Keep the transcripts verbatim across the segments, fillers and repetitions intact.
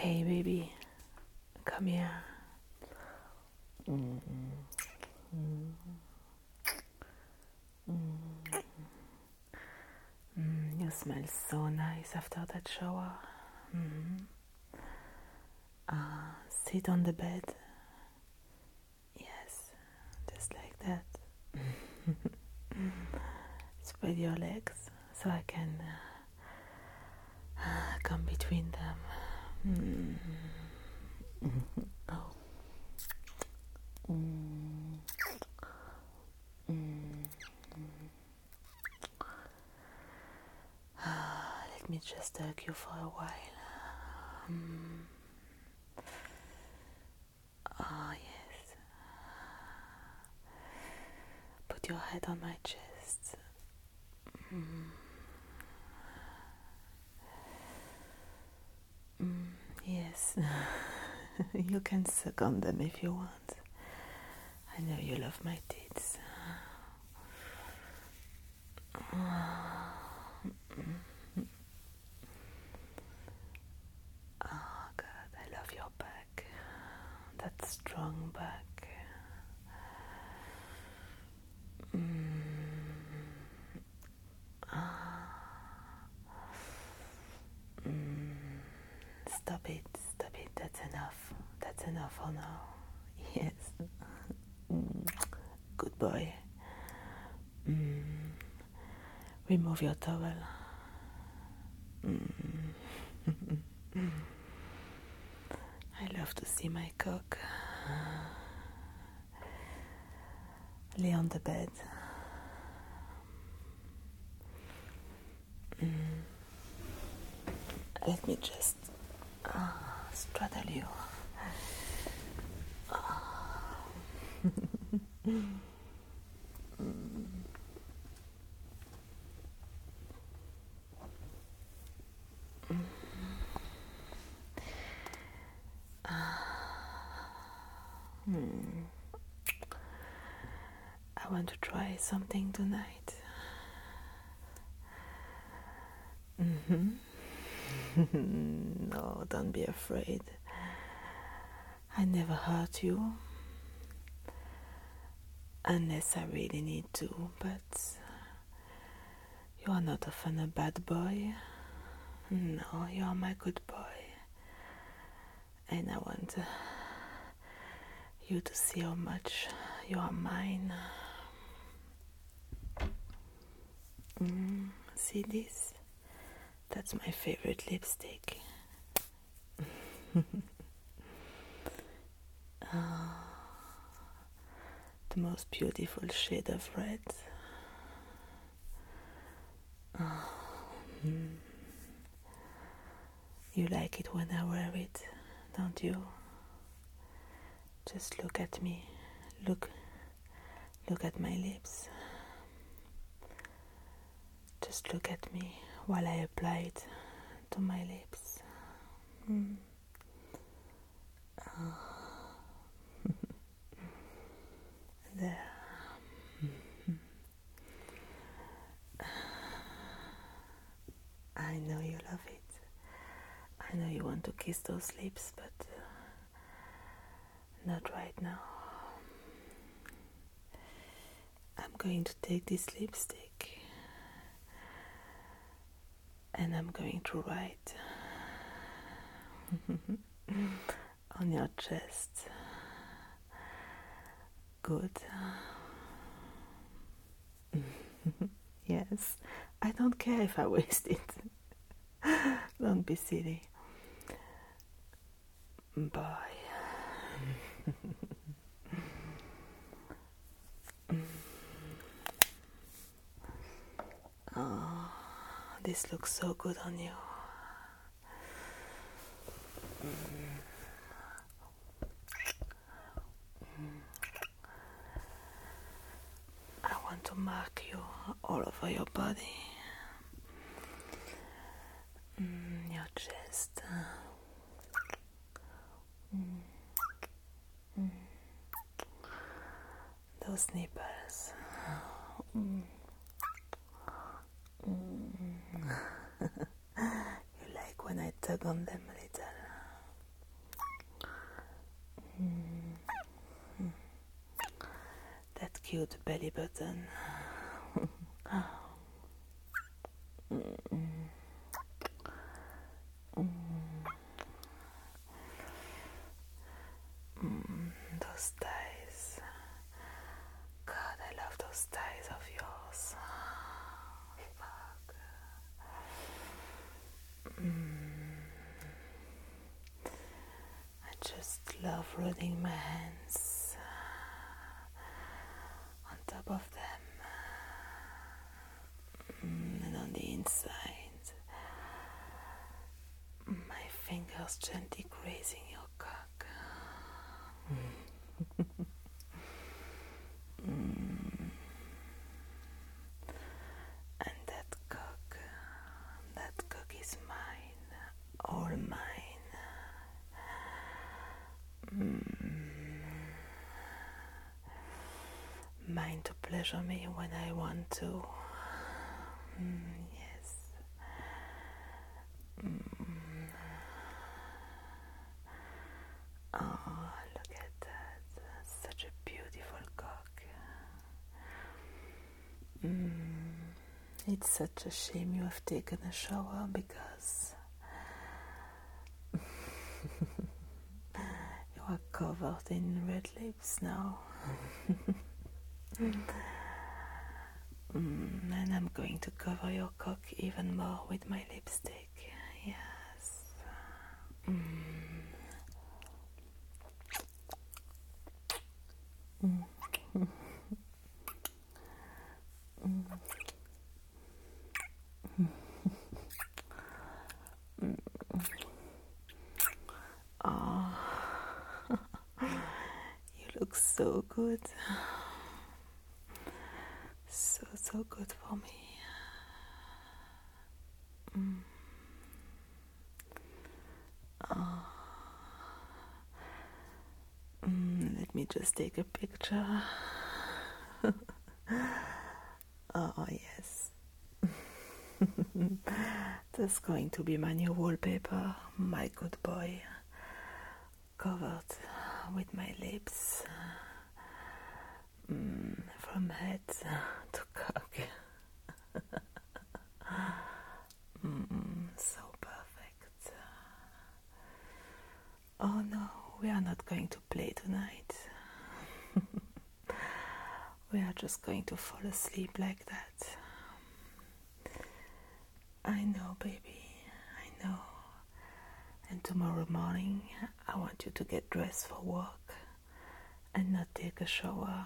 Hey baby, come here. Mm, mm, mm, mm, you smell so nice after that shower. Mm. Uh, sit on the bed. Yes, just like that. Spread your legs so I can uh, uh, come between them. Mm. Oh. Mm. Mm. Ah, let me just hug you for a while. Mm. Ah, yes. Put your head on my chest. Mm. Mm. Yes. You can suck on them if you want. I know you love my tits. Oh God, I love your back. That strong back. Mm. Ah. Mm. Stop it, stop it, that's enough. That's enough for now. Yes. Mm. Good boy. Mm. Remove your towel. Mm. I love to see my cock. Lay on the bed. Mm. Let me just uh, straddle you. Mm. I want to try something tonight. Mm-hmm. No, don't be afraid. I never hurt you. Unless I really need to, but you are not often a bad boy. No, you are my good boy. And I want uh, you to see how much you are mine. Mm, see this? That's my favorite lipstick. uh, the most beautiful shade of red. Uh, mm. You like it when I wear it, don't you? Just look at me. Look, look at my lips. Just look at me while I apply it to my lips. Mm. Oh. There. I know you love it. I know you want to kiss those lips, but uh, not right now. I'm going to take this lipstick and I'm going to write on your chest. Good. Yes, I don't care if I waste it. Don't be silly. Bye. Oh, this looks so good on you. Mm. I want to mark you all over your body. Mm, your chest. Mm. Mm. Those nipples. Mm. Mm. You like when I tug on them a little. cute belly button. Mm, those thighs. God, I love those thighs of yours. Fuck. Mm. I just love running my hands on top of them, mm, and on the inside, my fingers gently grazing your cock. Mm. And that cock, that cock is mine, all mine. Mm. Mine to pleasure me when I want to. Mm, yes. Mm. Oh, look at that. That's such a beautiful cock. Mm. It's such a shame you have taken a shower because you are covered in red lips now. Mm, and I'm going to cover your cock even more with my lipstick. Yes. Mm. Mm. Mm. Mm. Oh, you look so good. So, so good for me. Mm. Oh. Mm, let me just take a picture. Oh, yes. That's going to be my new wallpaper, my good boy, covered with my lips, mm, from head to cock. Mm, so perfect. Oh no, we are not going to play tonight. We are just going to fall asleep like that. I know, baby, I know. And tomorrow morning, I want you to get dressed for work and not take a shower.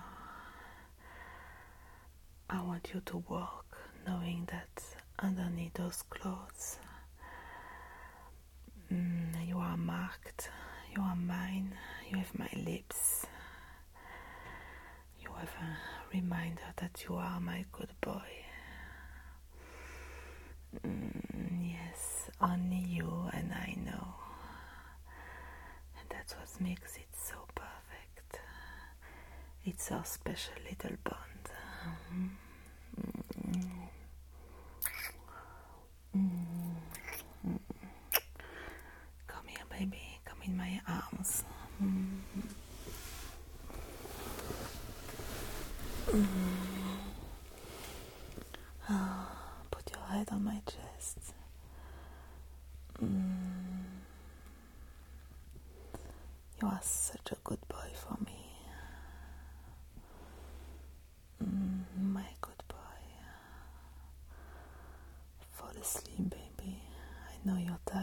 I want you to walk knowing that underneath those clothes, mm, you are marked, you are mine, you have my lips. You have a reminder that you are my good boy. Mm, yes, only you and I know. And that's what makes it so perfect. It's our special little bond. Mm. Mm. Mm. Come here, baby. Come in my arms. Mm. Mm. Oh, put your head on my chest. Mm. You are such a good boy for me. Mm, my good boy. Fall asleep, baby. I know you're tired.